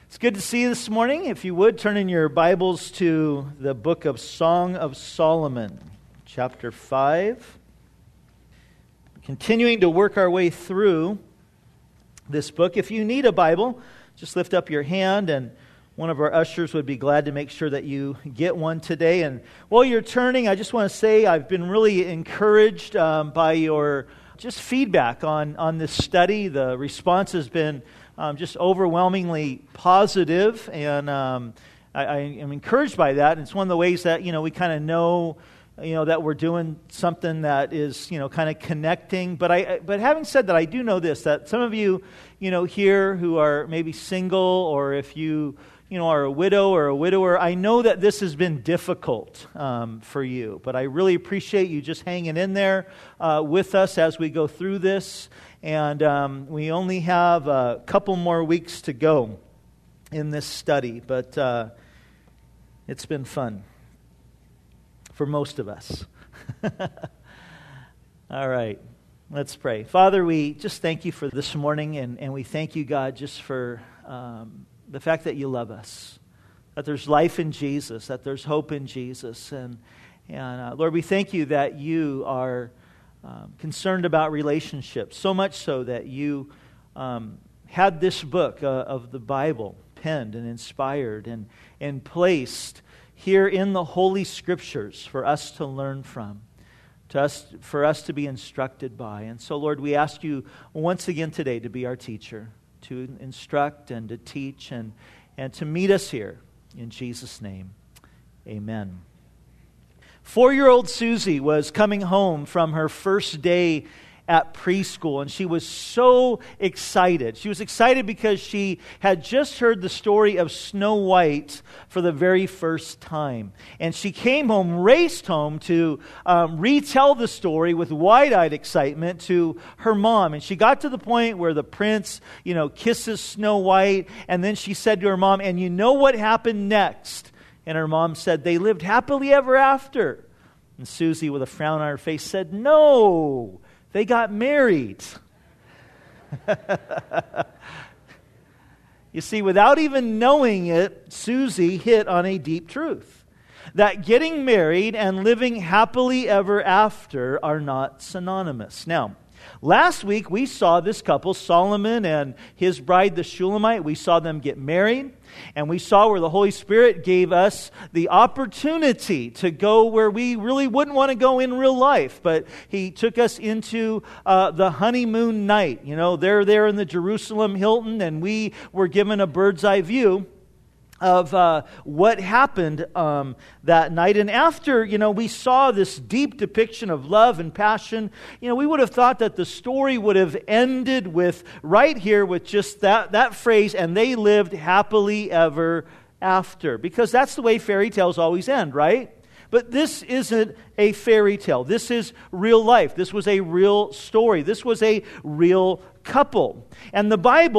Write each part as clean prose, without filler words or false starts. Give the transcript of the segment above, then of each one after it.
It's good to see you this morning. If you would, turn in your Bibles to the book of Song of Solomon, chapter 5. Continuing to work our way through this book. If you need a Bible, just lift up your hand and one of our ushers would be glad to make sure that you get one today. And while you're turning, I just want to say I've been really encouraged by your just feedback on this study. The response has been just overwhelmingly positive, and I am encouraged by that. And it's one of the ways that we kind of know that we're doing something that is kind of connecting. But having said that, I do know this, that some of you here who are maybe single, or if you are a widow or a widower, I know that this has been difficult for you. But I really appreciate you just hanging in there with us as we go through this. And we only have a couple more weeks to go in this study, but it's been fun for most of us. All right, let's pray. Father, we just thank you for this morning, and we thank you, God, just for the fact that you love us, that there's life in Jesus, that there's hope in Jesus. And Lord, we thank you that you are concerned about relationships, so much so that you had this book of the Bible penned and inspired and placed here in the Holy Scriptures for us to learn from, for us to be instructed by. And so, Lord, we ask you once again today to be our teacher, to instruct and to teach and to meet us here. In Jesus' name, amen. 4-year-old Susie was coming home from her first day at preschool, and she was so excited. She was excited because she had just heard the story of Snow White for the very first time. And she came home, raced home to retell the story with wide-eyed excitement to her mom. And she got to the point where the prince, kisses Snow White, and then she said to her mom, "And you know what happened next?" And her mom said, "They lived happily ever after." And Susie, with a frown on her face, said, "No, they got married." You see, without even knowing it, Susie hit on a deep truth. That getting married and living happily ever after are not synonymous. Now, last week we saw this couple, Solomon and his bride, the Shulamite. We saw them get married. And we saw where the Holy Spirit gave us the opportunity to go where we really wouldn't want to go in real life. But He took us into the honeymoon night. They're there in the Jerusalem Hilton, and we were given a bird's eye view of what happened that night. And after, we saw this deep depiction of love and passion, we would have thought that the story would have ended with, right here, with just that phrase, "and they lived happily ever after." Because that's the way fairy tales always end, right? But this isn't a fairy tale. This is real life. This was a real story. This was a real couple. And the Bible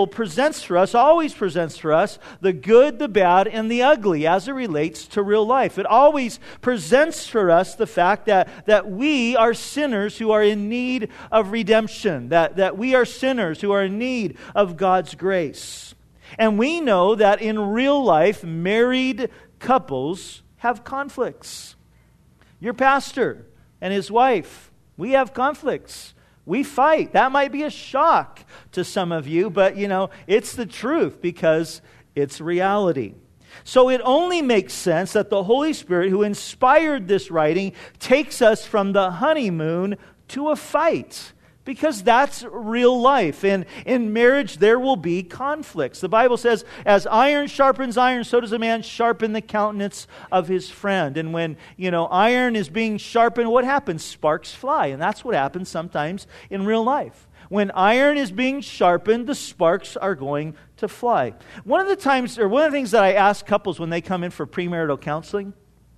always presents for us, the good, the bad, and the ugly as it relates to real life. It always presents for us the fact that we are sinners who are in need of redemption, that we are sinners who are in need of God's grace. And we know that in real life, married couples have conflicts. Your pastor and his wife, we have conflicts. We fight. That might be a shock to some of you, but it's the truth because it's reality. So it only makes sense that the Holy Spirit, who inspired this writing, takes us from the honeymoon to a fight. Because that's real life. And in marriage, there will be conflicts. The Bible says, as iron sharpens iron, so does a man sharpen the countenance of his friend. And when, iron is being sharpened, what happens? Sparks fly. And that's what happens sometimes in real life. When iron is being sharpened, the sparks are going to fly. One of the things that I ask couples when they come in for premarital counseling,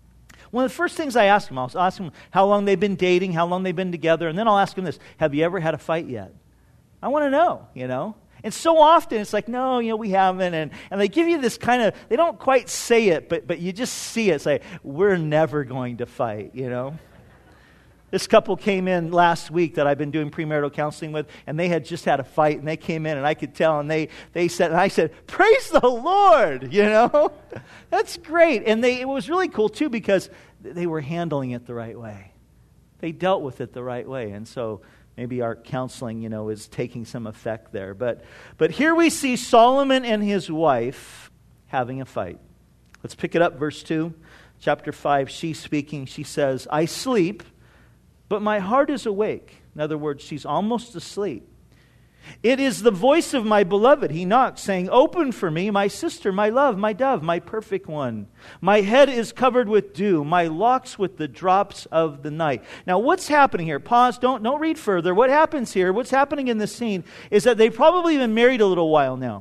one of the first things I'll ask them how long they've been dating, how long they've been together, and then I'll ask them this: have you ever had a fight yet? I want to know, And so often it's like, no, we haven't, and they give you this kind of, they don't quite say it, but you just see it. It's like, we're never going to fight, This couple came in last week that I've been doing premarital counseling with, and they had just had a fight, and they came in, and I could tell, and they said, and I said, praise the Lord, That's great. And it was really cool, too, because they were handling it the right way. They dealt with it the right way, and so maybe our counseling, is taking some effect there. But here we see Solomon and his wife having a fight. Let's pick it up, verse 2. Chapter 5, she's speaking. She says, I sleep, but my heart is awake. In other words, she's almost asleep. It is the voice of my beloved. He knocks, saying, open for me, my sister, my love, my dove, my perfect one. My head is covered with dew, my locks with the drops of the night. Now, what's happening here? Pause, don't read further. What happens here, what's happening in this scene, is that they've probably been married a little while now.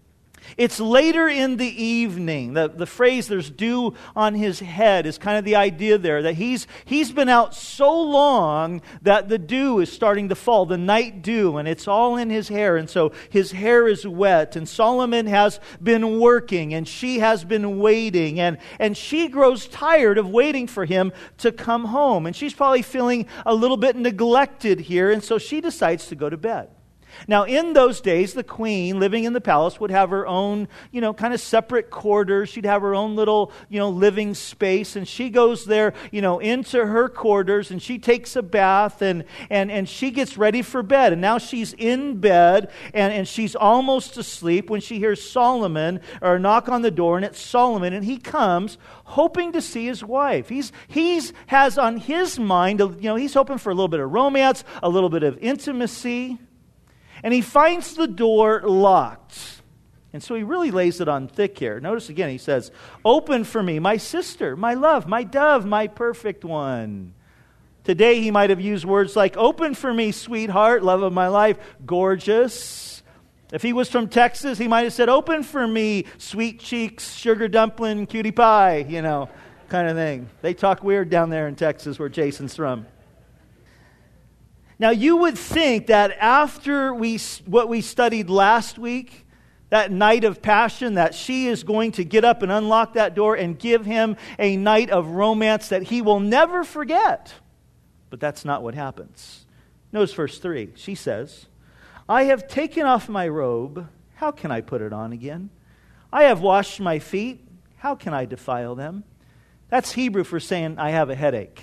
It's later in the evening. The phrase, there's dew on his head, is kind of the idea there, that he's been out so long that the dew is starting to fall, the night dew, and it's all in his hair, and so his hair is wet, and Solomon has been working, and she has been waiting, and she grows tired of waiting for him to come home, and she's probably feeling a little bit neglected here, and so she decides to go to bed. Now, in those days, the queen living in the palace would have her own, kind of separate quarters. She'd have her own little, living space. And she goes there, into her quarters, and she takes a bath, and she gets ready for bed. And now she's in bed, and she's almost asleep when she hears Solomon, or a knock on the door, and it's Solomon. And he comes hoping to see his wife. He's has on his mind, he's hoping for a little bit of romance, a little bit of intimacy. And he finds the door locked. And so he really lays it on thick here. Notice again, he says, open for me, my sister, my love, my dove, my perfect one. Today he might have used words like, open for me, sweetheart, love of my life, gorgeous. If he was from Texas, he might have said, open for me, sweet cheeks, sugar dumpling, cutie pie, kind of thing. They talk weird down there in Texas where Jason's from. Now, you would think that after what we studied last week, that night of passion, that she is going to get up and unlock that door and give him a night of romance that he will never forget. But that's not what happens. Notice verse 3. She says, I have taken off my robe. How can I put it on again? I have washed my feet. How can I defile them? That's Hebrew for saying, I have a headache,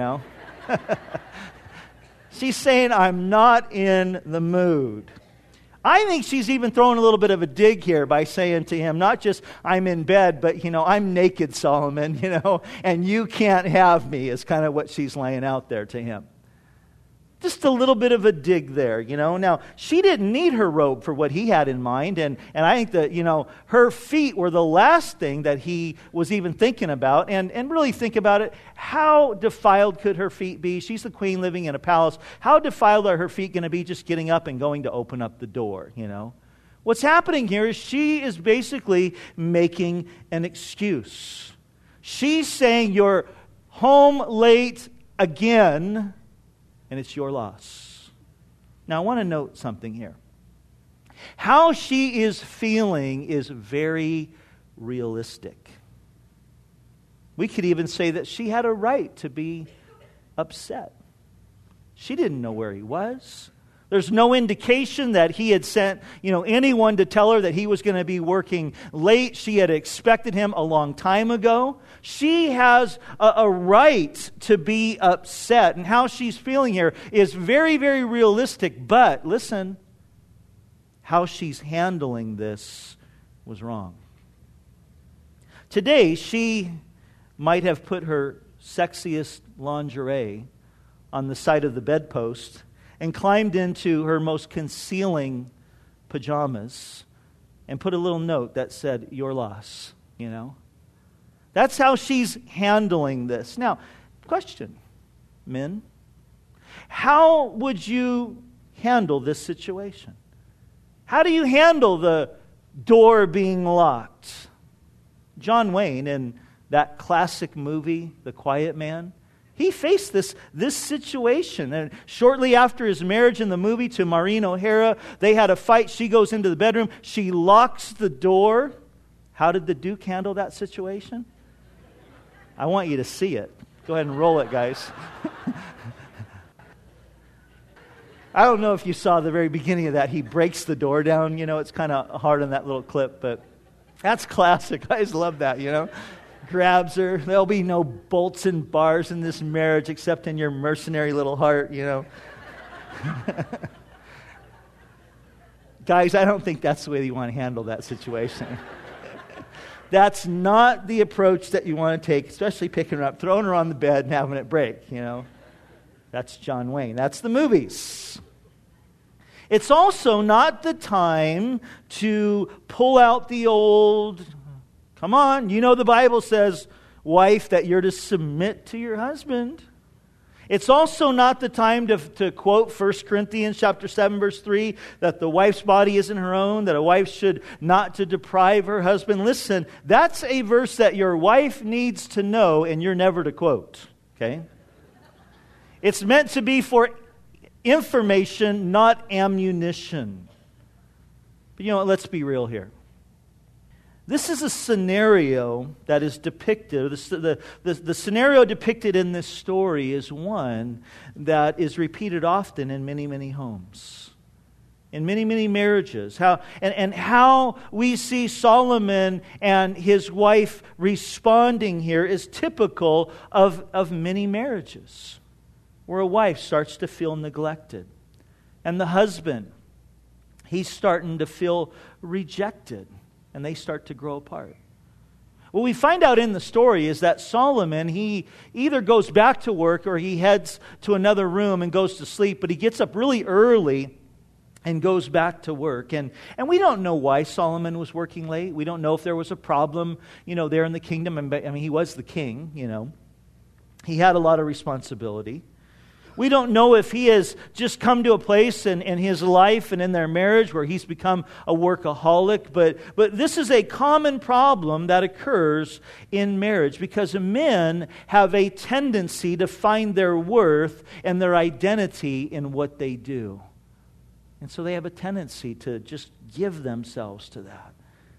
She's saying, I'm not in the mood. I think she's even throwing a little bit of a dig here by saying to him, not just, I'm in bed, but, I'm naked, Solomon, and you can't have me, is kind of what she's laying out there to him. Just a little bit of a dig there, Now, she didn't need her robe for what he had in mind, and I think that, her feet were the last thing that he was even thinking about, and really think about it, how defiled could her feet be? She's the queen living in a palace. How defiled are her feet going to be just getting up and going to open up the door, What's happening here is she is basically making an excuse. She's saying, you're home late again, and it's your loss. Now, I want to note something here. How she is feeling is very realistic. We could even say that she had a right to be upset. She didn't know where he was. There's no indication that he had sent, anyone to tell her that he was going to be working late. She had expected him a long time ago. She has a right to be upset. And how she's feeling here is very, very realistic. But, listen, how she's handling this was wrong. Today, she might have put her sexiest lingerie on the side of the bedpost and climbed into her most concealing pajamas and put a little note that said, your loss, That's how she's handling this. Now, question, men, how would you handle this situation? How do you handle the door being locked? John Wayne, in that classic movie, The Quiet Man, he faced this situation. And shortly after his marriage in the movie to Maureen O'Hara, they had a fight. She goes into the bedroom. She locks the door. How did the Duke handle that situation? I want you to see it. Go ahead and roll it, guys. I don't know if you saw the very beginning of that. He breaks the door down. It's kind of hard on that little clip, but that's classic. I just love that, Grabs her. There'll be no bolts and bars in this marriage except in your mercenary little heart, Guys, I don't think that's the way you want to handle that situation. That's not the approach that you want to take, especially picking her up, throwing her on the bed and having it break, That's John Wayne. That's the movies. It's also not the time to pull out the old, come on, the Bible says, wife, that you're to submit to your husband. It's also not the time to quote 1 Corinthians chapter 7, verse 3, that the wife's body isn't her own, that a wife should not to deprive her husband. Listen, that's a verse that your wife needs to know and you're never to quote, okay? It's meant to be for information, not ammunition. But let's be real here. This is a scenario that is depicted, the scenario depicted in this story is one that is repeated often in many, many homes, in many, many marriages. How we see Solomon and his wife responding here is typical of many marriages, where a wife starts to feel neglected, and the husband, he's starting to feel rejected. And they start to grow apart. What we find out in the story is that Solomon, he either goes back to work or he heads to another room and goes to sleep, but he gets up really early and goes back to work. And we don't know why Solomon was working late. We don't know if there was a problem, there in the kingdom. He was the king, He had a lot of responsibility. We don't know if he has just come to a place in his life and in their marriage where he's become a workaholic. But this is a common problem that occurs in marriage because men have a tendency to find their worth and their identity in what they do. And so they have a tendency to just give themselves to that.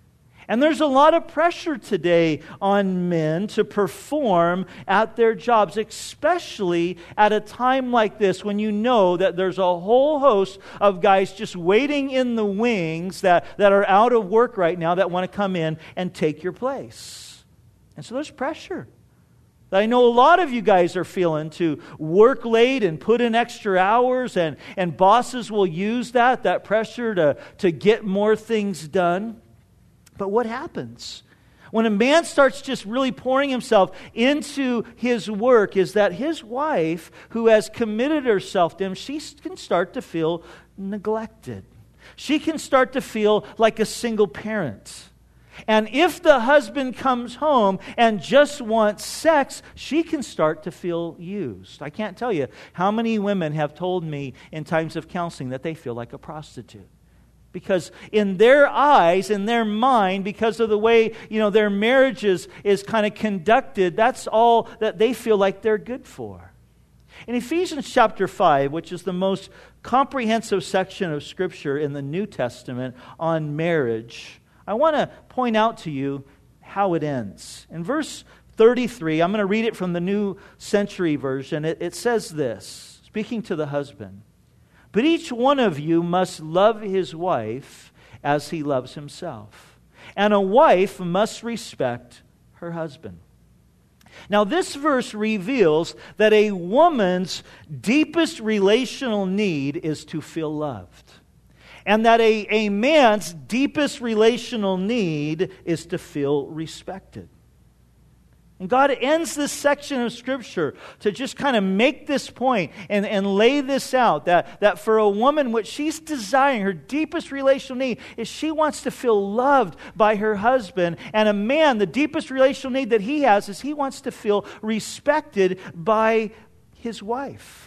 And there's a lot of pressure today on men to perform at their jobs, especially at a time like this when you know that there's a whole host of guys just waiting in the wings that are out of work right now that want to come in and take your place. And so there's pressure that I know a lot of you guys are feeling to work late and put in extra hours, and bosses will use that pressure to get more things done. But what happens when a man starts just really pouring himself into his work is that his wife, who has committed herself to him, she can start to feel neglected. She can start to feel like a single parent. And if the husband comes home and just wants sex, she can start to feel used. I can't tell you how many women have told me in times of counseling that they feel like a prostitute. Because in their eyes, in their mind, because of the way, their marriage is kind of conducted, that's all that they feel like they're good for. In Ephesians chapter 5, which is the most comprehensive section of Scripture in the New Testament on marriage, I want to point out to you how it ends. In verse 33, I'm going to read it from the New Century Version. It says this, speaking to the husband. But each one of you must love his wife as he loves himself. And a wife must respect her husband. Now, this verse reveals that a woman's deepest relational need is to feel loved. And that a man's deepest relational need is to feel respected. And God ends this section of Scripture to just kind of make this point and lay this out, that for a woman, what she's desiring, her deepest relational need, is she wants to feel loved by her husband. And a man, the deepest relational need that he has is he wants to feel respected by his wife.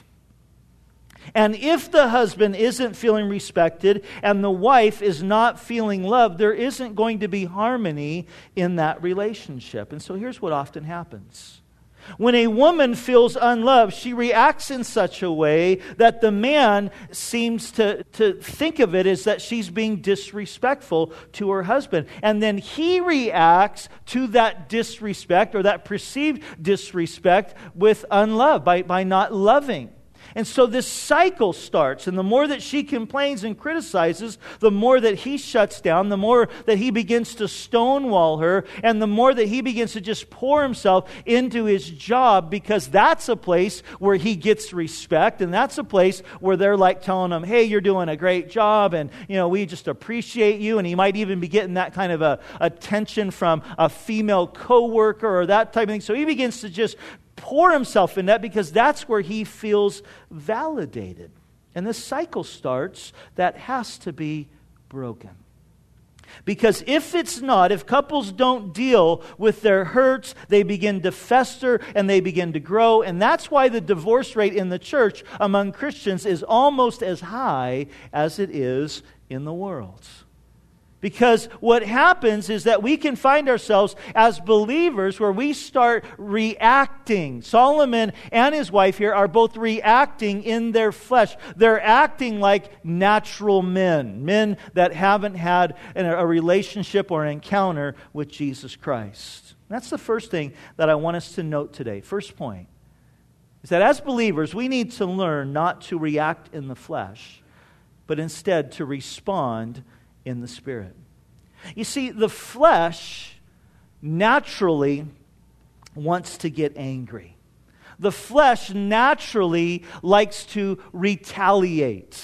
And if the husband isn't feeling respected and the wife is not feeling loved, there isn't going to be harmony in that relationship. And so here's what often happens. When a woman feels unloved, she reacts in such a way that the man seems to think of it as that she's being disrespectful to her husband. And then he reacts to that disrespect or that perceived disrespect with unlove, by not loving. And so this cycle starts, and the more that she complains and criticizes, the more that he shuts down, the more that he begins to stonewall her, and the more that he begins to just pour himself into his job, because that's a place where he gets respect, and that's a place where they're like telling him, hey, you're doing a great job, and we just appreciate you, and he might even be getting that kind of attention from a female coworker or that type of thing. So he begins to just pour himself in that, because that's where he feels validated. And this cycle starts that has to be broken. Because if it's not, if couples don't deal with their hurts, they begin to fester and they begin to grow. And that's why the divorce rate in the church among Christians is almost as high as it is in the world. Because what happens is that we can find ourselves as believers where we start reacting. Solomon and his wife here are both reacting in their flesh. They're acting like natural men that haven't had a relationship or an encounter with Jesus Christ. That's the first thing that I want us to note today. First point is that as believers, we need to learn not to react in the flesh, but instead to respond in the Spirit. You see, the flesh naturally wants to get angry. The flesh naturally likes to retaliate.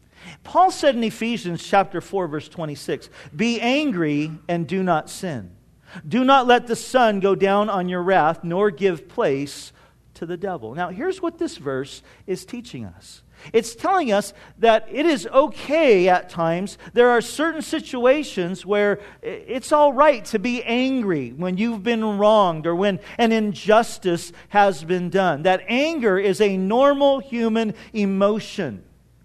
Paul said in Ephesians chapter 4, verse 26, "Be angry and do not sin. Do not let the sun go down on your wrath, nor give place to the devil." Now, here's what this verse is teaching us. It's telling us that it is okay at times. There are certain situations where it's all right to be angry when you've been wronged or when an injustice has been done. That anger is a normal human emotion.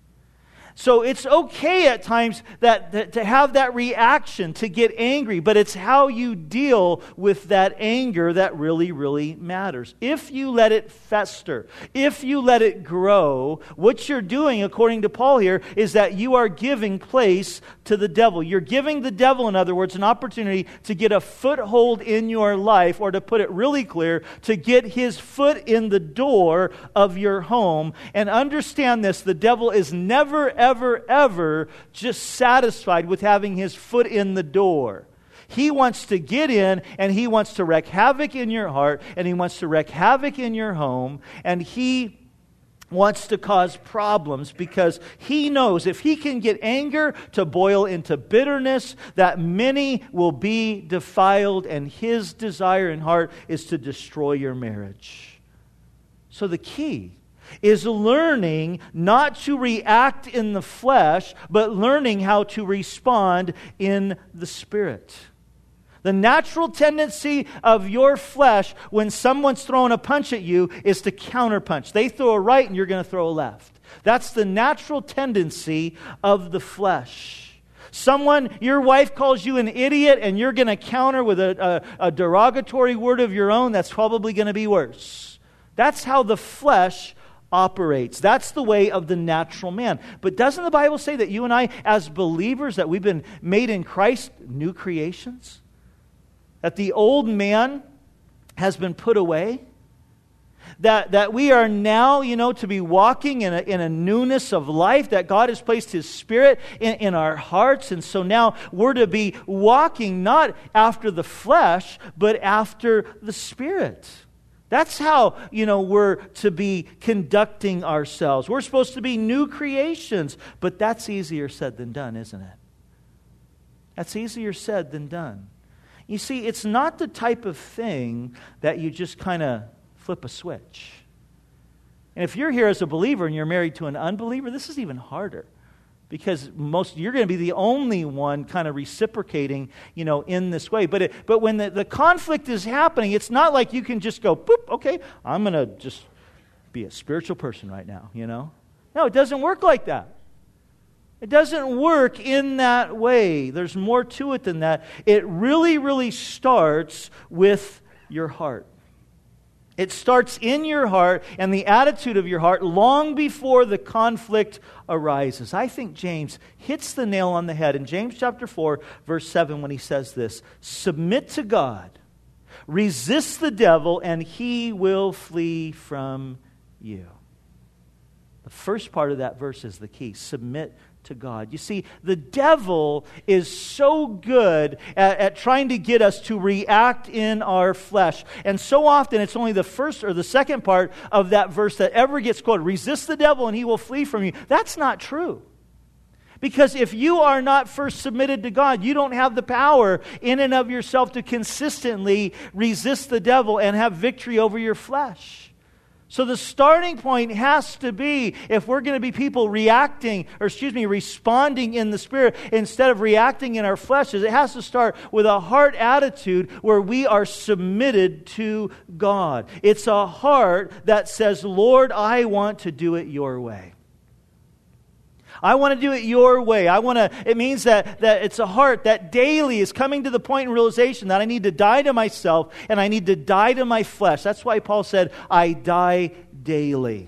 So it's okay at times that to have that reaction, to get angry, but it's how you deal with that anger that really, really matters. If you let it fester, if you let it grow, what you're doing, according to Paul here, is that you are giving place to the devil. You're giving the devil, in other words, an opportunity to get a foothold in your life, or to put it really clear, to get his foot in the door of your home. And understand this, the devil is never, ever just satisfied with having his foot in the door. He wants to get in, and he wants to wreak havoc in your heart, and he wants to wreak havoc in your home, and he wants to cause problems, because he knows if he can get anger to boil into bitterness, that many will be defiled, and his desire in heart is to destroy your marriage. So the key is learning not to react in the flesh, but learning how to respond in the Spirit. The natural tendency of your flesh when someone's throwing a punch at you is to counterpunch. They throw a right and you're going to throw a left. That's the natural tendency of the flesh. Your wife calls you an idiot, and you're going to counter with a derogatory word of your own that's probably going to be worse. That's how the flesh operates. That's the way of the natural man. But doesn't the Bible say that you and I, as believers, that we've been made in Christ new creations? That the old man has been put away? That we are now, to be walking in a newness of life, that God has placed His Spirit in our hearts. And so now we're to be walking not after the flesh, but after the Spirit. That's how, we're to be conducting ourselves. We're supposed to be new creations, but that's easier said than done, isn't it? That's easier said than done. You see, it's not the type of thing that you just kind of flip a switch. And if you're here as a believer and you're married to an unbeliever, this is even harder. Because you're going to be the only one kind of reciprocating, in this way. But when the conflict is happening, it's not like you can just go, boop, okay, I'm going to just be a spiritual person right now, No, it doesn't work like that. It doesn't work in that way. There's more to it than that. It really, really starts with your heart. It starts in your heart and the attitude of your heart long before the conflict arises. I think James hits the nail on the head in James chapter 4, verse 7, when he says this: "Submit to God, resist the devil, and he will flee from you." The first part of that verse is the key. Submit to God. You see, the devil is so good at trying to get us to react in our flesh. And so often it's only the first or the second part of that verse that ever gets quoted. Resist the devil and he will flee from you. That's not true. Because if you are not first submitted to God, you don't have the power in and of yourself to consistently resist the devil and have victory over your flesh. So the starting point has to be, if we're going to be people responding in the Spirit instead of reacting in our flesh, it has to start with a heart attitude where we are submitted to God. It's a heart that says, Lord, I want to do it your way. I want to do it your way. It means that it's a heart that daily is coming to the point in realization that I need to die to myself and I need to die to my flesh. That's why Paul said, I die daily.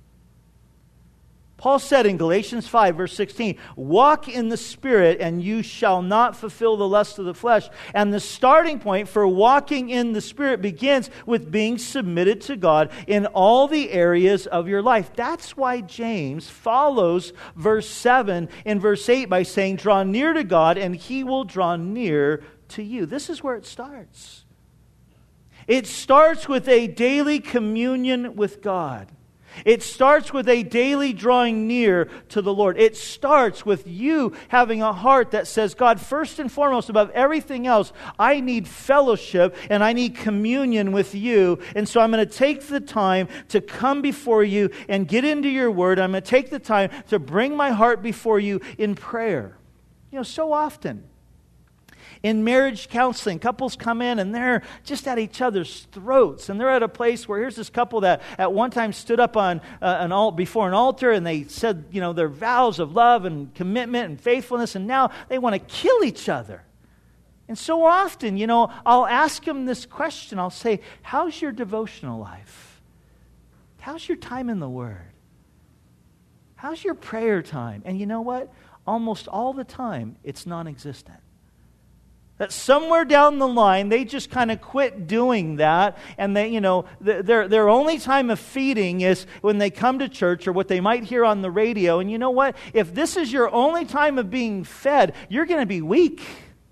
Paul said in Galatians 5, verse 16, walk in the Spirit and you shall not fulfill the lust of the flesh. And the starting point for walking in the Spirit begins with being submitted to God in all the areas of your life. That's why James follows verse 7 in verse 8 by saying, draw near to God and He will draw near to you. This is where it starts. It starts with a daily communion with God. It starts with a daily drawing near to the Lord. It starts with you having a heart that says, God, first and foremost, above everything else, I need fellowship and I need communion with you. And so I'm going to take the time to come before you and get into your word. I'm going to take the time to bring my heart before you in prayer. You know, so often in marriage counseling, couples come in and they're just at each other's throats. And they're at a place where here's this couple that at one time stood up on before an altar and they said, you know, their vows of love and commitment and faithfulness. And now they want to kill each other. And so often, you know, I'll ask them this question. I'll say, how's your devotional life? How's your time in the Word? How's your prayer time? And you know what? Almost all the time, it's non-existent. That somewhere down the line, they just kind of quit doing that, and they, you know, their only time of feeding is when they come to church or what they might hear on the radio. And you know what? If this is your only time of being fed, you're going to be weak.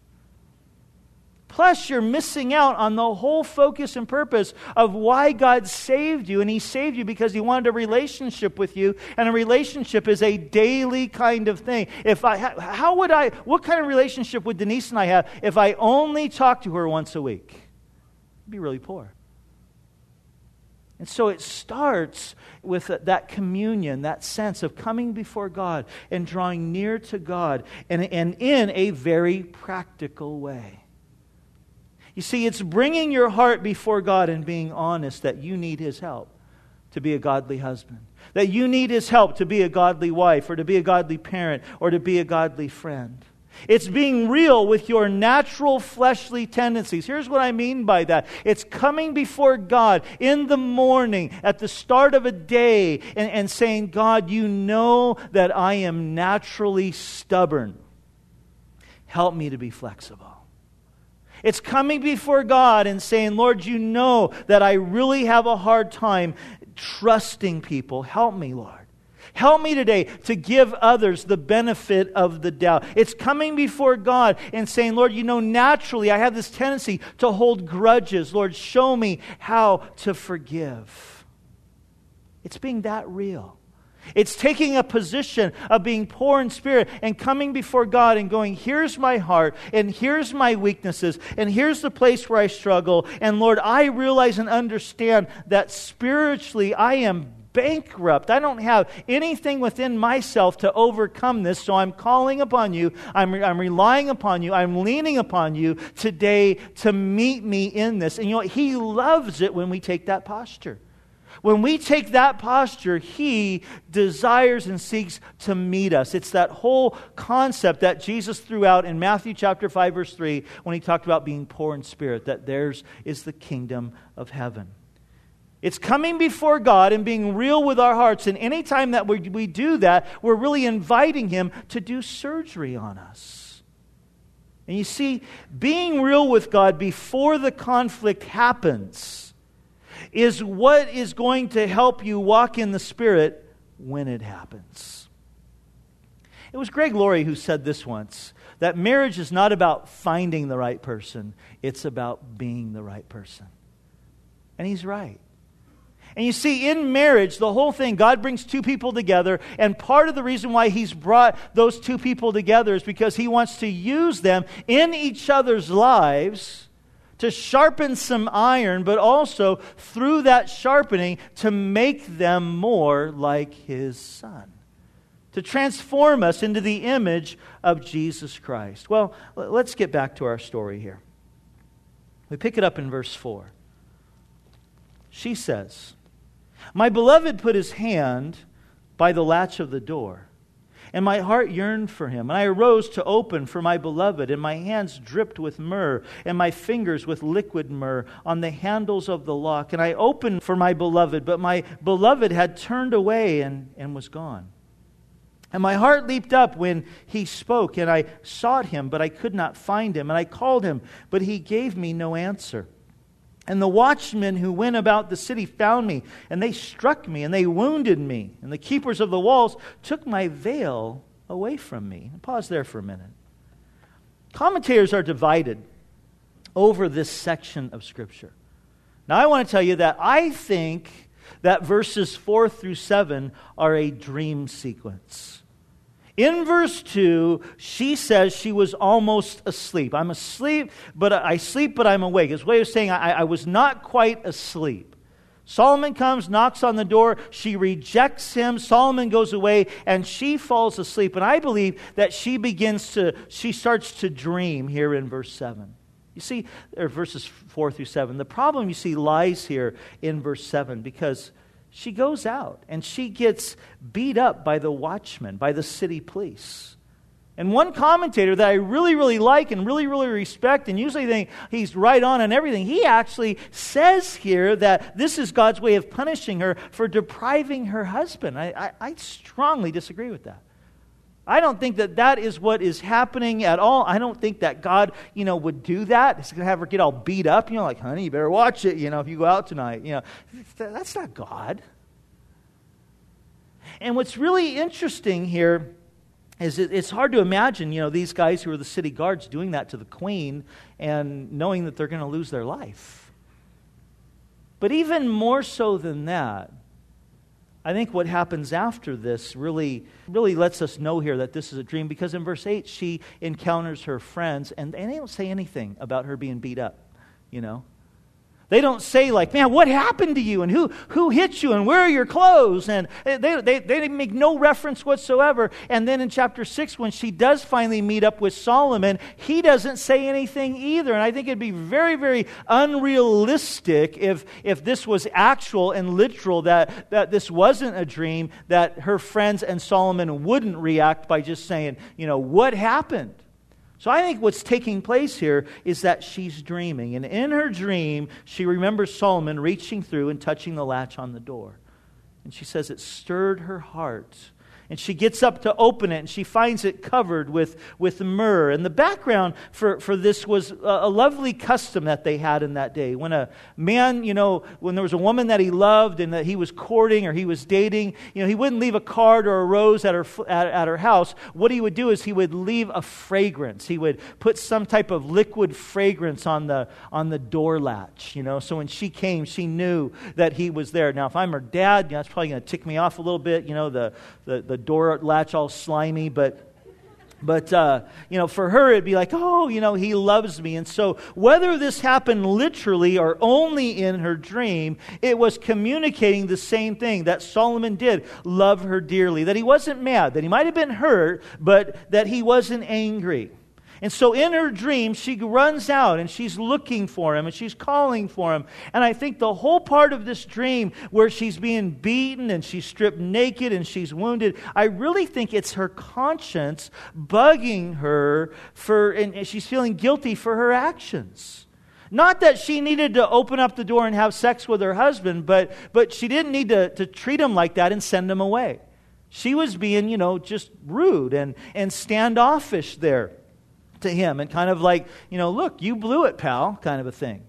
Plus, you're missing out on the whole focus and purpose of why God saved you. And He saved you because He wanted a relationship with you. And a relationship is a daily kind of thing. What kind of relationship would Denise and I have if I only talked to her once a week? It'd be really poor. And so it starts with that communion, that sense of coming before God and drawing near to God, and in a very practical way. You see, it's bringing your heart before God and being honest that you need His help to be a godly husband. That you need His help to be a godly wife or to be a godly parent or to be a godly friend. It's being real with your natural fleshly tendencies. Here's what I mean by that. It's coming before God in the morning at the start of a day and saying, God, you know that I am naturally stubborn. Help me to be flexible. It's coming before God and saying, Lord, you know that I really have a hard time trusting people. Help me, Lord. Help me today to give others the benefit of the doubt. It's coming before God and saying, Lord, you know, naturally I have this tendency to hold grudges. Lord, show me how to forgive. It's being that real. It's taking a position of being poor in spirit and coming before God and going, here's my heart, and here's my weaknesses, and here's the place where I struggle. And Lord, I realize and understand that spiritually I am bankrupt. I don't have anything within myself to overcome this, so I'm calling upon you. I'm relying upon you. I'm leaning upon you today to meet me in this. And you know what? He loves it when we take that posture. When we take that posture, He desires and seeks to meet us. It's that whole concept that Jesus threw out in Matthew chapter 5, verse 3, when He talked about being poor in spirit, that theirs is the kingdom of heaven. It's coming before God and being real with our hearts. And anytime that we do that, we're really inviting Him to do surgery on us. And you see, being real with God before the conflict happens is what is going to help you walk in the Spirit when it happens. It was Greg Laurie who said this once, that marriage is not about finding the right person, it's about being the right person. And he's right. And you see, in marriage, the whole thing, God brings two people together, and part of the reason why He's brought those two people together is because He wants to use them in each other's lives to sharpen some iron, but also through that sharpening to make them more like His Son, to transform us into the image of Jesus Christ. Well, let's get back to our story here. We pick it up in verse 4. She says, "My beloved put his hand by the latch of the door, and my heart yearned for him. And I arose to open for my beloved, and my hands dripped with myrrh, and my fingers with liquid myrrh on the handles of the lock. And I opened for my beloved, but my beloved had turned away and was gone. And my heart leaped up when he spoke, and I sought him, but I could not find him. And I called him, but he gave me no answer. And the watchmen who went about the city found me, and they struck me, and they wounded me. And the keepers of the walls took my veil away from me." Pause there for a minute. Commentators are divided over this section of Scripture. Now, I want to tell you that I think that verses 4 through 7 are a dream sequence. In verse 2, she says she was almost asleep. I'm asleep, but I sleep, but I'm awake. It's a way of saying I was not quite asleep. Solomon comes, knocks on the door. She rejects him. Solomon goes away, and she falls asleep. And I believe that she starts to dream here in verse 7. You see, or verses 4 through 7. The problem, you see, lies here in verse 7 because she goes out and she gets beat up by the watchman, by the city police. And one commentator that I really, really like and really, really respect and usually think he's right on and everything, he actually says here that this is God's way of punishing her for depriving her husband. I strongly disagree with that. I don't think that that is what is happening at all. I don't think that God, would do that. He's going to have her get all beat up, like, honey, you better watch it, if you go out tonight. That's not God. And what's really interesting here is it's hard to imagine, these guys who are the city guards doing that to the queen and knowing that they're going to lose their life. But even more so than that, I think what happens after this really lets us know here that this is a dream, because in verse 8 she encounters her friends and they don't say anything about her being beat up, They don't say like, man, what happened to you? And who hit you? And where are your clothes? And they make no reference whatsoever. And then in chapter 6, when she does finally meet up with Solomon, he doesn't say anything either. And I think it'd be very, very unrealistic if this was actual and literal, that this wasn't a dream, that her friends and Solomon wouldn't react by just saying, what happened? So I think what's taking place here is that she's dreaming. And in her dream, she remembers Solomon reaching through and touching the latch on the door. And she says it stirred her heart. And she gets up to open it, and she finds it covered with myrrh. And the background for this was a lovely custom that they had in that day. When a man, when there was a woman that he loved and that he was courting or he was dating, he wouldn't leave a card or a rose at her house. What he would do is he would leave a fragrance. He would put some type of liquid fragrance on the door latch. So when she came, she knew that he was there. Now, if I'm her dad, that's probably going to tick me off a little bit. The door latch all slimy, but for her it'd be like, oh, he loves me. And so whether this happened literally or only in her dream, it was communicating the same thing, that Solomon did love her dearly, that he wasn't mad, that he might have been hurt, but that he wasn't angry. And so in her dream, she runs out and she's looking for him and she's calling for him. And I think the whole part of this dream where she's being beaten and she's stripped naked and she's wounded, I really think it's her conscience bugging her and she's feeling guilty for her actions. Not that she needed to open up the door and have sex with her husband, but she didn't need to treat him like that and send him away. She was being, just rude and standoffish there to him, and kind of like, look, you blew it, pal, kind of a thing.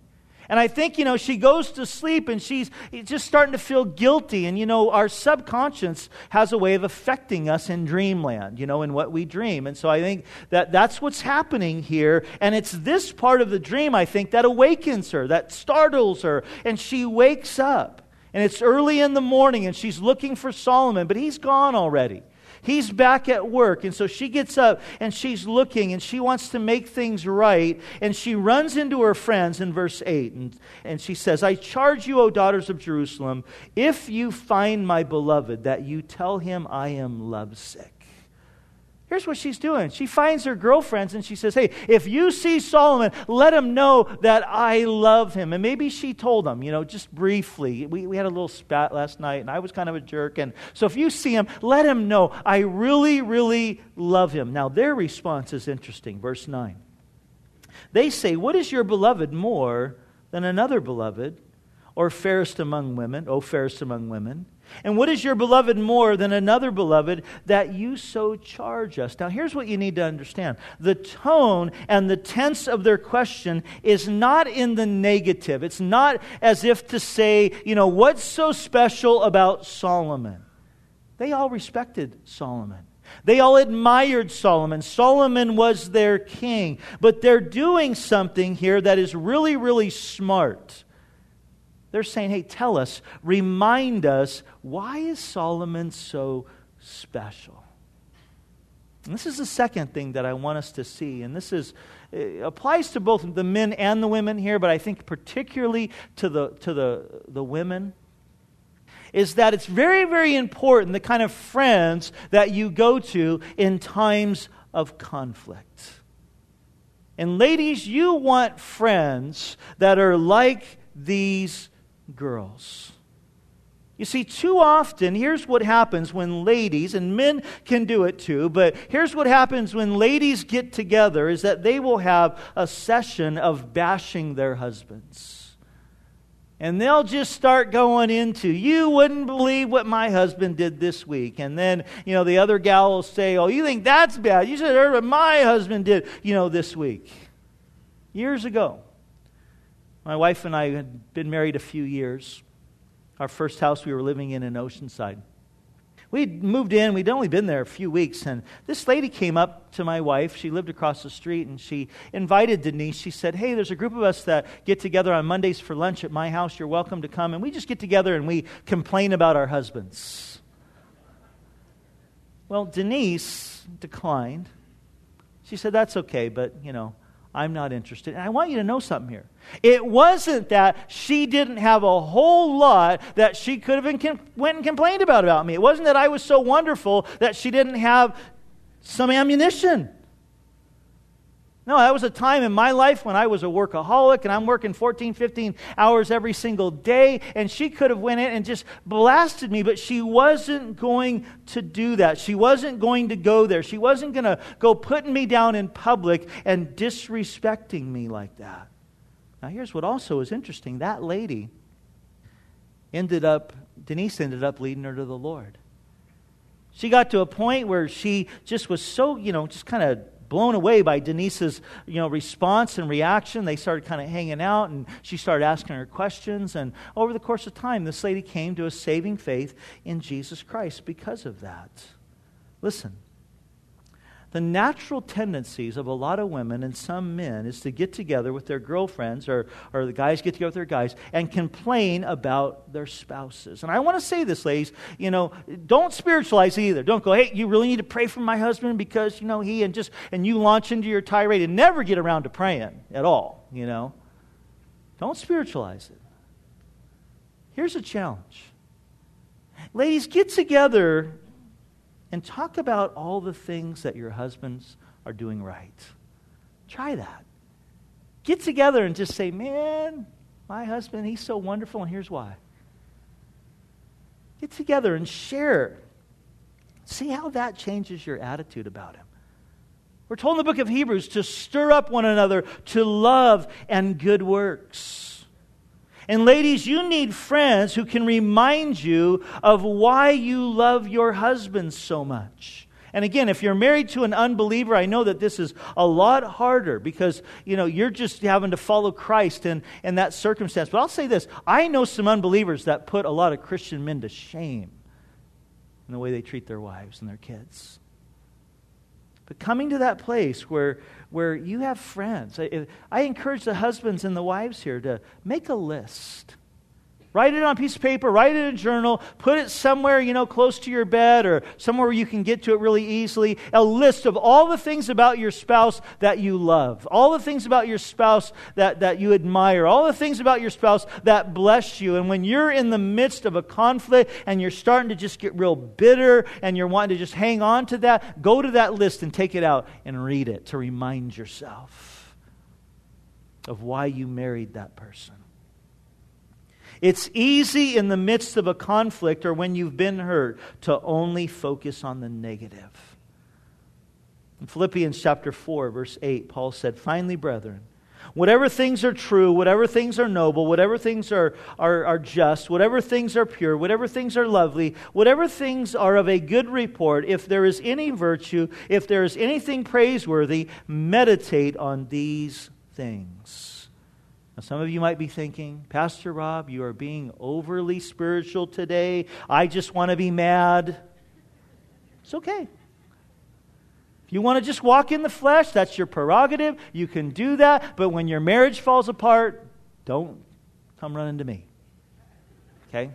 And I think, she goes to sleep and she's just starting to feel guilty. And, our subconscious has a way of affecting us in dreamland, in what we dream. And so I think that's what's happening here. And it's this part of the dream, I think, that awakens her, that startles her. And she wakes up. And it's early in the morning and she's looking for Solomon, but he's gone already. He's back at work, and so she gets up and she's looking and she wants to make things right, and she runs into her friends in verse 8, and she says, I charge you, O daughters of Jerusalem, if you find my beloved, that you tell him I am lovesick. Here's what she's doing. She finds her girlfriends and she says, hey, if you see Solomon, let him know that I love him. And maybe she told him, just briefly. We had a little spat last night and I was kind of a jerk. And so if you see him, let him know I really, really love him. Now their response is interesting. Verse 9. They say, what is your beloved more than another beloved? Or fairest among women, O fairest among women? And what is your beloved more than another beloved, that you so charge us? Now here's what you need to understand. The tone and the tense of their question is not in the negative. It's not as if to say, what's so special about Solomon? They all respected Solomon. They all admired Solomon. Solomon was their king. But they're doing something here that is really, really smart. They're saying, hey, tell us, remind us, why is Solomon so special? And this is the second thing that I want us to see. And it applies to both the men and the women here, but I think particularly to the women, is that it's very, very important the kind of friends that you go to in times of conflict. And ladies, you want friends that are like these girls. You see, too often, here's what happens when ladies, and men can do it too, but here's what happens when ladies get together is that they will have a session of bashing their husbands. And they'll just start going into, you wouldn't believe what my husband did this week. And then, the other gal will say, oh, you think that's bad? You should have heard what my husband did, this week. Years ago, my wife and I had been married a few years. Our first house we were living in Oceanside. We'd moved in. We'd only been there a few weeks. And this lady came up to my wife. She lived across the street. And she invited Denise. She said, hey, there's a group of us that get together on Mondays for lunch at my house. You're welcome to come. And we just get together and we complain about our husbands. Well, Denise declined. She said, that's okay, but, I'm not interested. And I want you to know something here. It wasn't that she didn't have a whole lot that she could have went and complained about me. It wasn't that I was so wonderful that she didn't have some ammunition. No, that was a time in my life when I was a workaholic and I'm working 14, 15 hours every single day, and she could have went in and just blasted me, but she wasn't going to do that. She wasn't going to go there. She wasn't going to go putting me down in public and disrespecting me like that. Now here's what also is interesting. That lady Denise ended up leading her to the Lord. She got to a point where she just was so, just kind of blown away by Denise's, response and reaction. They started kind of hanging out, and she started asking her questions. And over the course of time, this lady came to a saving faith in Jesus Christ because of that. Listen, the natural tendencies of a lot of women and some men is to get together with their girlfriends, or the guys get together with their guys, and complain about their spouses. And I want to say this, ladies, don't spiritualize either. Don't go, hey, you really need to pray for my husband because, and you launch into your tirade and never get around to praying at all, Don't spiritualize it. Here's a challenge. Ladies, get together and talk about all the things that your husbands are doing right. Try that. Get together and just say, man, my husband, he's so wonderful, and here's why. Get together and share. See how that changes your attitude about him. We're told in the book of Hebrews to stir up one another to love and good works. And ladies, you need friends who can remind you of why you love your husband so much. And again, if you're married to an unbeliever, I know that this is a lot harder because, you're just having to follow Christ in that circumstance. But I'll say this, I know some unbelievers that put a lot of Christian men to shame in the way they treat their wives and their kids. But coming to that place where you have friends, I encourage the husbands and the wives here to make a list. Write it on a piece of paper, write it in a journal, put it somewhere, close to your bed or somewhere where you can get to it really easily. A list of all the things about your spouse that you love, all the things about your spouse that you admire, all the things about your spouse that bless you. And when you're in the midst of a conflict and you're starting to just get real bitter and you're wanting to just hang on to that, go to that list and take it out and read it to remind yourself of why you married that person. It's easy in the midst of a conflict or when you've been hurt to only focus on the negative. In Philippians chapter 4, verse 8, Paul said, "Finally, brethren, whatever things are true, whatever things are noble, whatever things are just, whatever things are pure, whatever things are lovely, whatever things are of a good report, if there is any virtue, if there is anything praiseworthy, meditate on these things." Now, some of you might be thinking, "Pastor Rob, you are being overly spiritual today. I just want to be mad." It's okay. If you want to just walk in the flesh, that's your prerogative. You can do that. But when your marriage falls apart, don't come running to me. Okay?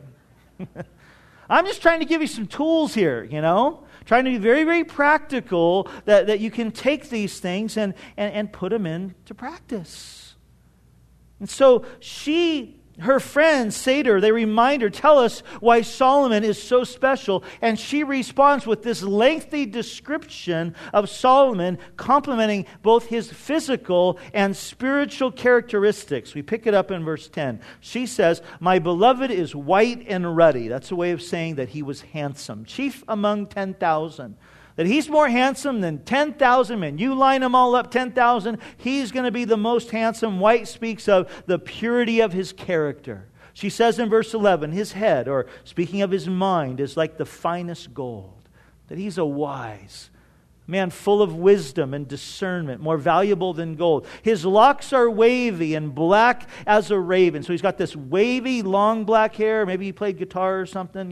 I'm just trying to give you some tools here, Trying to be very, very practical that you can take these things and put them into practice. And so her friends say to her, they remind her, tell us why Solomon is so special. And she responds with this lengthy description of Solomon, complimenting both his physical and spiritual characteristics. We pick it up in verse 10. She says, "My beloved is white and ruddy." That's a way of saying that he was handsome, chief among 10,000. That he's more handsome than 10,000 men. You line them all up, 10,000. He's going to be the most handsome. White speaks of the purity of his character. She says in verse 11, his head, or speaking of his mind, is like the finest gold. That he's a wise man, full of wisdom and discernment, more valuable than gold. His locks are wavy and black as a raven. So he's got this wavy, long black hair. Maybe he played guitar or something,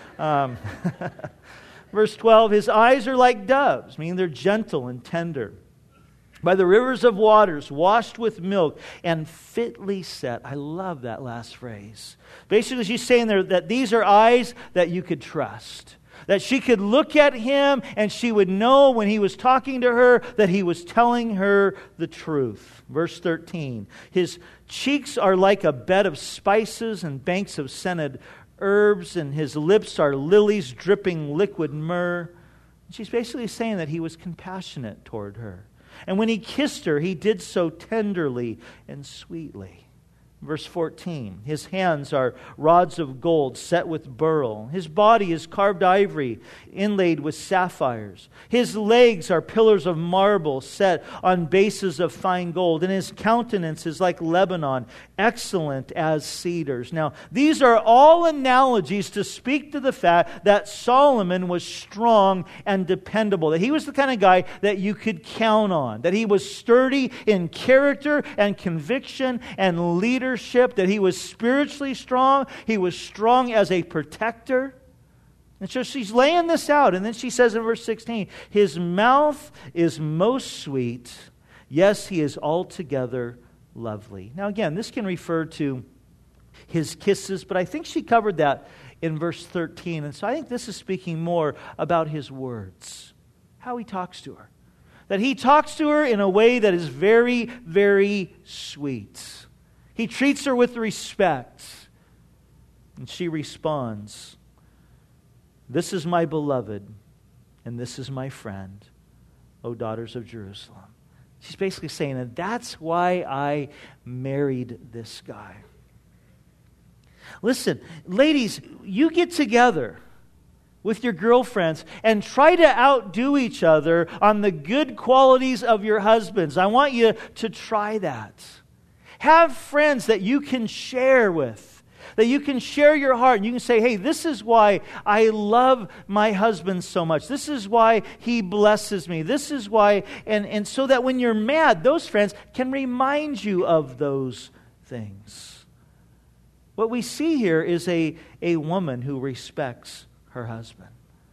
Verse 12, his eyes are like doves, meaning they're gentle and tender. By the rivers of waters, washed with milk and fitly set. I love that last phrase. Basically, she's saying there that these are eyes that you could trust. That she could look at him and she would know when he was talking to her that he was telling her the truth. Verse 13, his cheeks are like a bed of spices and banks of scented herbs, and his lips are lilies dripping liquid myrrh. She's basically saying that he was compassionate toward her. And when he kissed her, he did so tenderly and sweetly. Verse 14, his hands are rods of gold set with beryl. His body is carved ivory inlaid with sapphires. His legs are pillars of marble set on bases of fine gold. And his countenance is like Lebanon, excellent as cedars. Now, these are all analogies to speak to the fact that Solomon was strong and dependable. That he was the kind of guy that you could count on. That he was sturdy in character and conviction and leadership. That he was spiritually strong. He was strong as a protector. And so she's laying this out. And then she says in verse 16, his mouth is most sweet. Yes, he is altogether lovely. Now again, this can refer to his kisses, but I think she covered that in verse 13. And so I think this is speaking more about his words, how he talks to her. That he talks to her in a way that is very, very sweet. He treats her with respect. And she responds, this is my beloved, and this is my friend, O daughters of Jerusalem. She's basically saying that that's why I married this guy. Listen, ladies, you get together with your girlfriends and try to outdo each other on the good qualities of your husbands. I want you to try that. Have friends that you can share with That you can share your heart and you can say, hey, this is why I love my husband so much. This is why he blesses me. This is why, and so that when you're mad, those friends can remind you of those things. What we see here is a woman who respects her husband.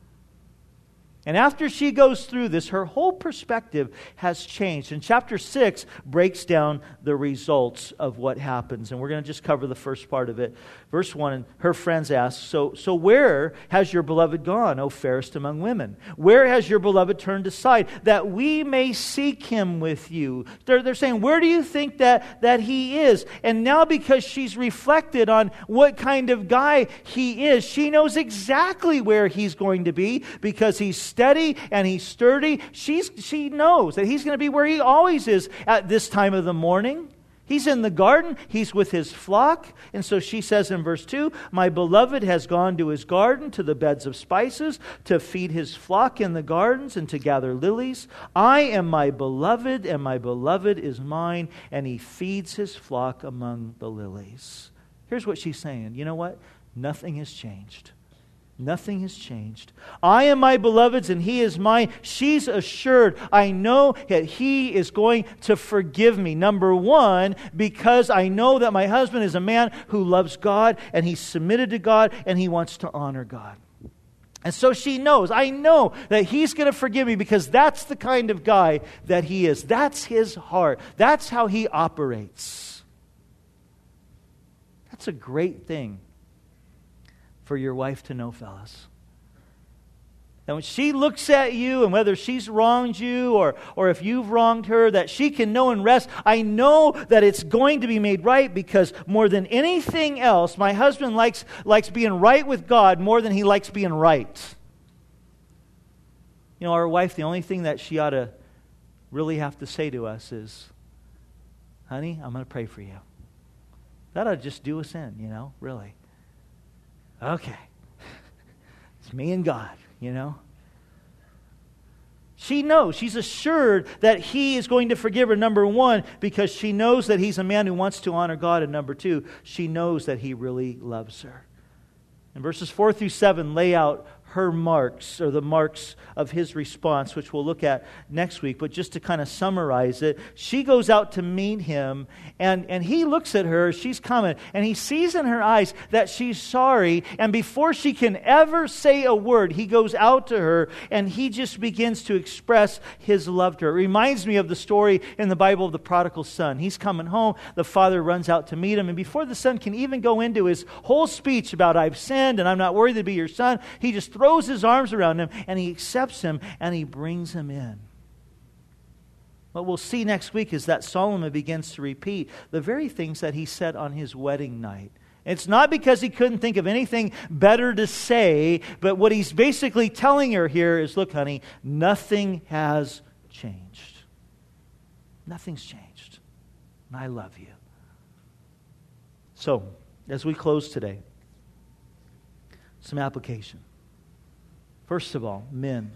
And after she goes through this, her whole perspective has changed. And chapter 6 breaks down the results of what happens. And we're going to just cover the first part of it. Verse 1, her friends ask, So where has your beloved gone, O fairest among women? Where has your beloved turned aside, that we may seek him with you? They're saying, where do you think that he is? And now because she's reflected on what kind of guy he is, she knows exactly where he's going to be because he's steady and he's sturdy. She knows that he's going to be where he always is at this time of the morning. He's in the garden. He's with his flock. And so she says in verse 2, my beloved has gone to his garden, to the beds of spices, to feed his flock in the gardens and to gather lilies. I am my beloved, and my beloved is mine, and he feeds his flock among the lilies. Here's what she's saying. You know what? Nothing has changed. Nothing has changed. I am my beloved's and he is mine. She's assured, I know that he is going to forgive me. Number one, because I know that my husband is a man who loves God and he's submitted to God and he wants to honor God. And so she knows, I know that he's going to forgive me because that's the kind of guy that he is. That's his heart. That's how he operates. That's a great thing for your wife to know, fellas. And when she looks at you, and whether she's wronged you or if you've wronged her, that she can know and rest, I know that it's going to be made right because more than anything else, my husband likes being right with God more than he likes being right. You know, our wife, the only thing that she ought to really have to say to us is, honey, I'm going to pray for you. That ought to just do us in, you know, really. Okay. It's me and God, you know. She knows, she's assured that he is going to forgive her, number one, because she knows that he's a man who wants to honor God, and number two, she knows that he really loves her. And verses 4 through 7 lay out her marks, or the marks of his response, which we'll look at next week. But just to kind of summarize it, she goes out to meet him, and he looks at her as she's coming, and he sees in her eyes that she's sorry, and before she can ever say a word, he goes out to her, and he just begins to express his love to her. It reminds me of the story in the Bible of the prodigal son. He's coming home, the father runs out to meet him, and before the son can even go into his whole speech about I've sinned, and I'm not worthy to be your son, he just throws his arms around him and he accepts him and he brings him in. What we'll see next week is that Solomon begins to repeat the very things that he said on his wedding night. It's not because he couldn't think of anything better to say, but what he's basically telling her here is, look, honey, nothing has changed. Nothing's changed. And I love you. So, as we close today, some application. First of all, men,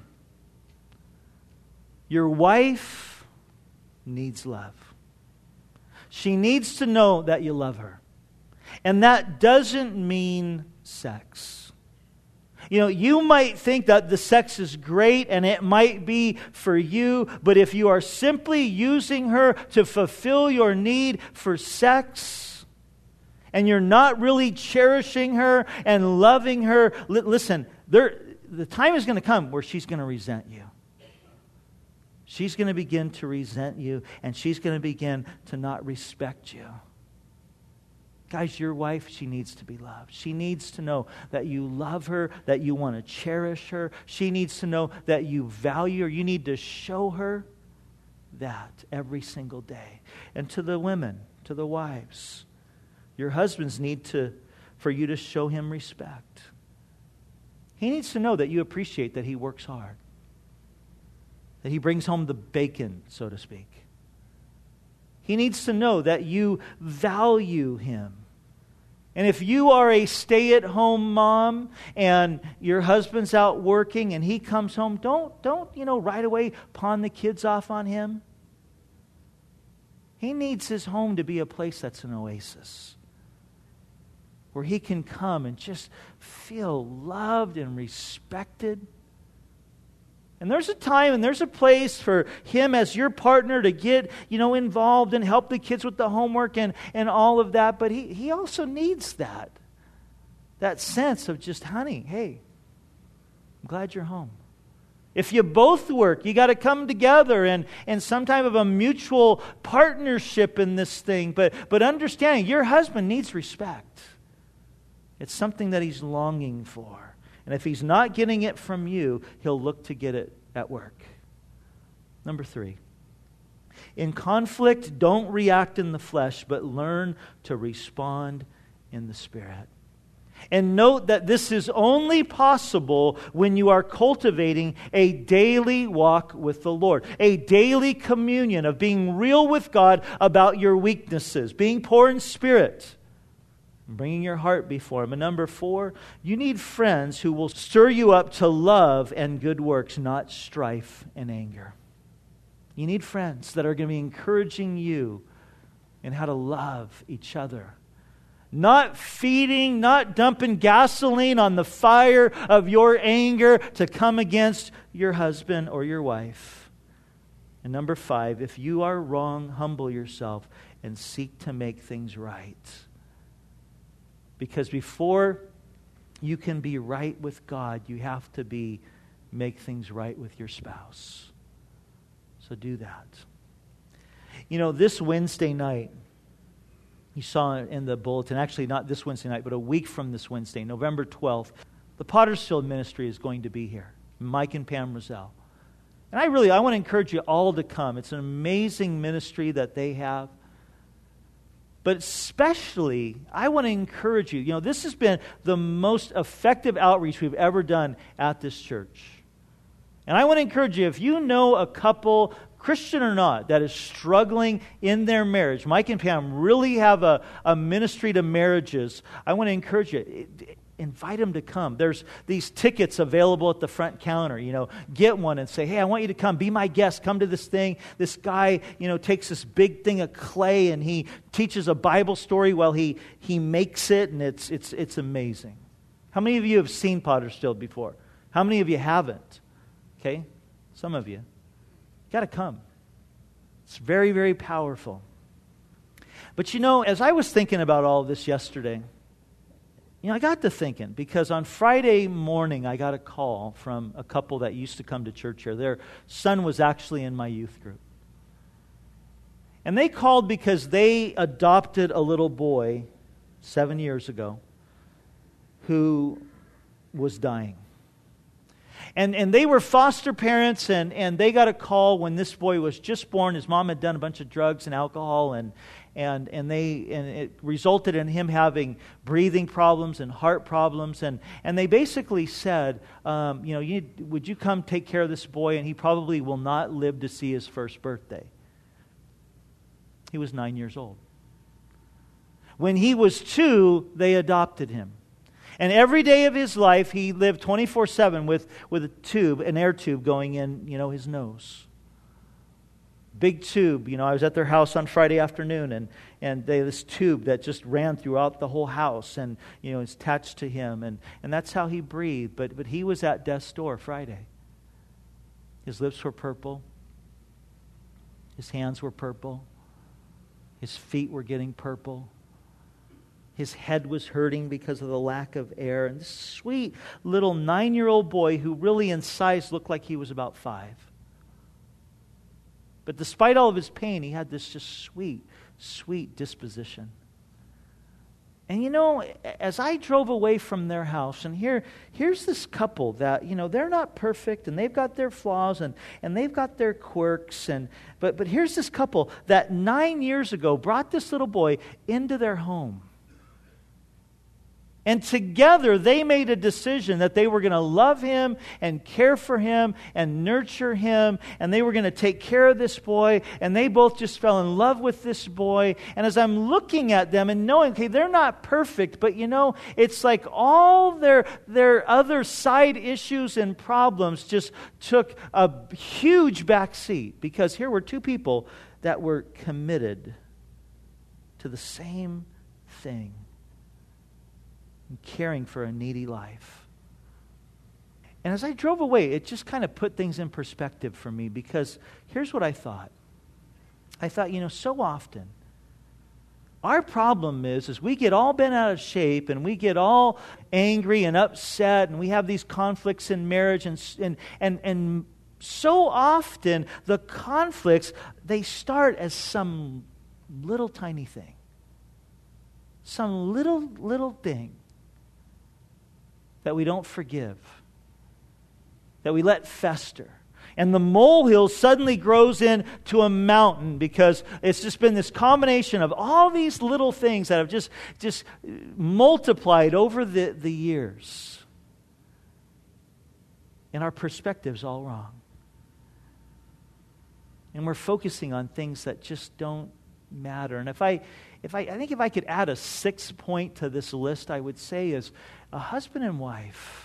your wife needs love. She needs to know that you love her. And that doesn't mean sex. You know, you might think that the sex is great and it might be for you, but if you are simply using her to fulfill your need for sex, and you're not really cherishing her and loving her, listen, the time is going to come where she's going to resent you. She's going to begin to resent you, and she's going to begin to not respect you. Guys, your wife, she needs to be loved. She needs to know that you love her, that you want to cherish her. She needs to know that you value her. You need to show her that every single day. And to the women, to the wives, your husbands need for you to show him respect. He needs to know that you appreciate that he works hard, that he brings home the bacon, so to speak. He needs to know that you value him. And if you are a stay-at-home mom and your husband's out working and he comes home, don't right away pawn the kids off on him. He needs his home to be a place that's an oasis. where he can come and just feel loved and respected. And there's a time and there's a place for him as your partner to get, involved and help the kids with the homework and all of that. But he also needs that sense of just, honey, hey, I'm glad you're home. If you both work, you got to come together and some type of a mutual partnership in this thing. But understanding your husband needs respect. It's something that he's longing for. And if he's not getting it from you, he'll look to get it at work. Number 3. In conflict, don't react in the flesh, but learn to respond in the Spirit. And note that this is only possible when you are cultivating a daily walk with the Lord, a daily communion of being real with God about your weaknesses, being poor in spirit, bringing your heart before Him. And number 4, you need friends who will stir you up to love and good works, not strife and anger. You need friends that are going to be encouraging you in how to love each other. Not feeding, not dumping gasoline on the fire of your anger to come against your husband or your wife. And number 5, if you are wrong, humble yourself and seek to make things right. Because before you can be right with God, you have to make things right with your spouse. So do that. This Wednesday night, you saw in the bulletin, actually not this Wednesday night, but a week from this Wednesday, November 12th, the Pottersfield Ministry is going to be here. Mike and Pam Roselle. And I want to encourage you all to come. It's an amazing ministry that they have. But especially, I want to encourage you. This has been the most effective outreach we've ever done at this church. And I want to encourage you, if you know a couple, Christian or not, that is struggling in their marriage, Mike and Pam really have a ministry to marriages. I want to encourage you. Invite them to come. There's these tickets available at the front counter. Get one and say, hey, I want you to come. Be my guest. Come to this thing. This guy, takes this big thing of clay and he teaches a Bible story while he makes it, and it's amazing. How many of you have seen Pottersfield before? How many of you haven't? Okay, some of you. You got to come. It's very, very powerful. But as I was thinking about all of this yesterday, I got to thinking, because on Friday morning I got a call from a couple that used to come to church here. Their son was actually in my youth group. And they called because they adopted a little boy 7 years ago who was dying. And they were foster parents, and they got a call when this boy was just born. His mom had done a bunch of drugs and alcohol, and it resulted in him having breathing problems and heart problems. And they basically said, would you come take care of this boy? And he probably will not live to see his first birthday. He was 9 years old. When he was 2, they adopted him. And every day of his life, he lived 24/7 with a tube, an air tube going in, his nose. Big tube. I was at their house on Friday afternoon, and they had this tube that just ran throughout the whole house, and it's attached to him, and that's how he breathed. But he was at death's door Friday. His lips were purple. His hands were purple. His feet were getting purple. His head was hurting because of the lack of air. And this sweet little 9-year-old boy, who really in size looked like he was about 5. But despite all of his pain, he had this just sweet, sweet disposition. And as I drove away from their house, and here's this couple that, they're not perfect, and they've got their flaws, and they've got their quirks, but here's this couple that 9 years ago brought this little boy into their home. And together they made a decision that they were going to love him and care for him and nurture him, and they were going to take care of this boy, and they both just fell in love with this boy. And as I'm looking at them and knowing, okay, they're not perfect, but it's like all their other side issues and problems just took a huge backseat, because here were two people that were committed to the same thing. and caring for a needy life. And as I drove away, it just kind of put things in perspective for me, because here's what I thought. I thought, so often, our problem is we get all bent out of shape and we get all angry and upset and we have these conflicts in marriage, and so often the conflicts, they start as some little tiny thing. Some little thing that we don't forgive, that we let fester. And the molehill suddenly grows into a mountain, because it's just been this combination of all these little things that have just multiplied over the years. And our perspective's all wrong. And we're focusing on things that just don't matter. And I think if I could add a 6th point to this list, I would say is a husband and wife,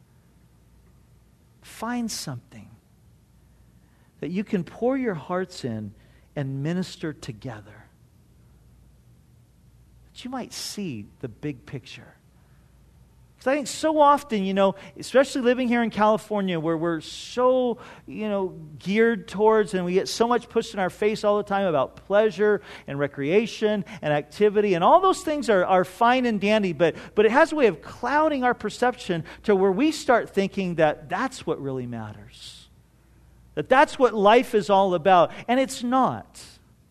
find something that you can pour your hearts in and minister together, that you might see the big picture. Because I think so often, especially living here in California, where we're so, geared towards, and we get so much pushed in our face all the time about pleasure and recreation and activity, and all those things are fine and dandy, but it has a way of clouding our perception to where we start thinking that that's what really matters. That's what life is all about, and it's not.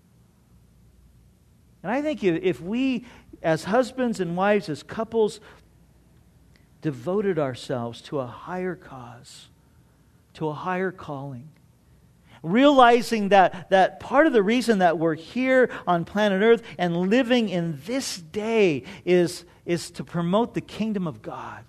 And I think if we, as husbands and wives, as couples, devoted ourselves to a higher cause, to a higher calling, realizing that part of the reason that we're here on planet Earth and living in this day is to promote the kingdom of God.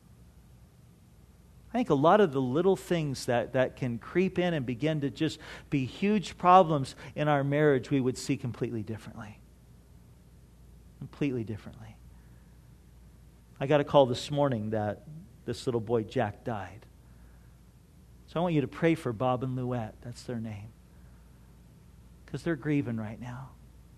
I think a lot of the little things that can creep in and begin to just be huge problems in our marriage, we would see completely differently. Completely differently. I got a call this morning that this little boy, Jack, died. So I want you to pray for Bob and Louette. That's their name. Because they're grieving right now.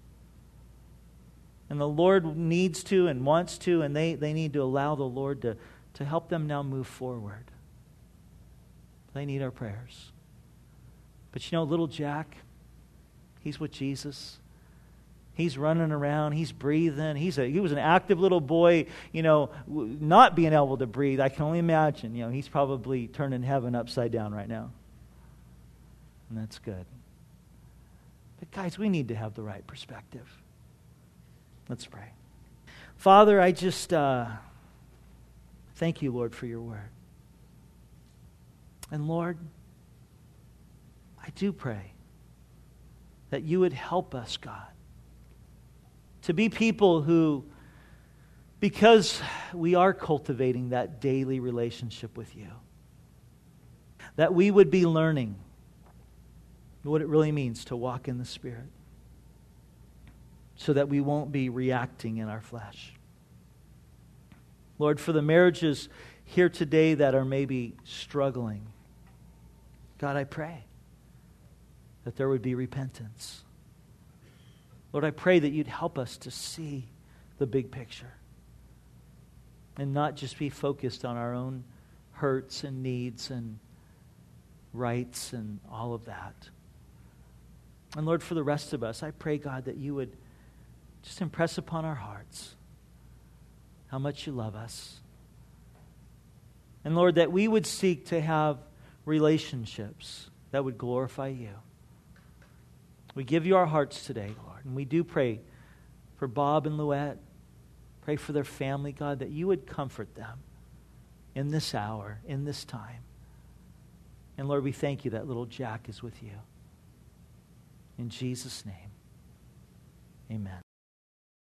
And the Lord needs to and wants to, and they need to allow the Lord to help them now move forward. They need our prayers. But little Jack, he's with Jesus. He's running around. He's breathing. He was an active little boy, not being able to breathe. I can only imagine. He's probably turning heaven upside down right now. And that's good. But guys, we need to have the right perspective. Let's pray. Father, I just thank you, Lord, for your word. And Lord, I do pray that you would help us, God, to be people who, because we are cultivating that daily relationship with you, that we would be learning what it really means to walk in the Spirit, so that we won't be reacting in our flesh. Lord, for the marriages here today that are maybe struggling, God, I pray that there would be repentance. Lord, I pray that you'd help us to see the big picture and not just be focused on our own hurts and needs and rights and all of that. And Lord, for the rest of us, I pray, God, that you would just impress upon our hearts how much you love us. And Lord, that we would seek to have relationships that would glorify you. We give you our hearts today, Lord, and we do pray for Bob and Louette. Pray for their family, God, that you would comfort them in this hour, in this time. And Lord, we thank you that little Jack is with you. In Jesus' name, amen.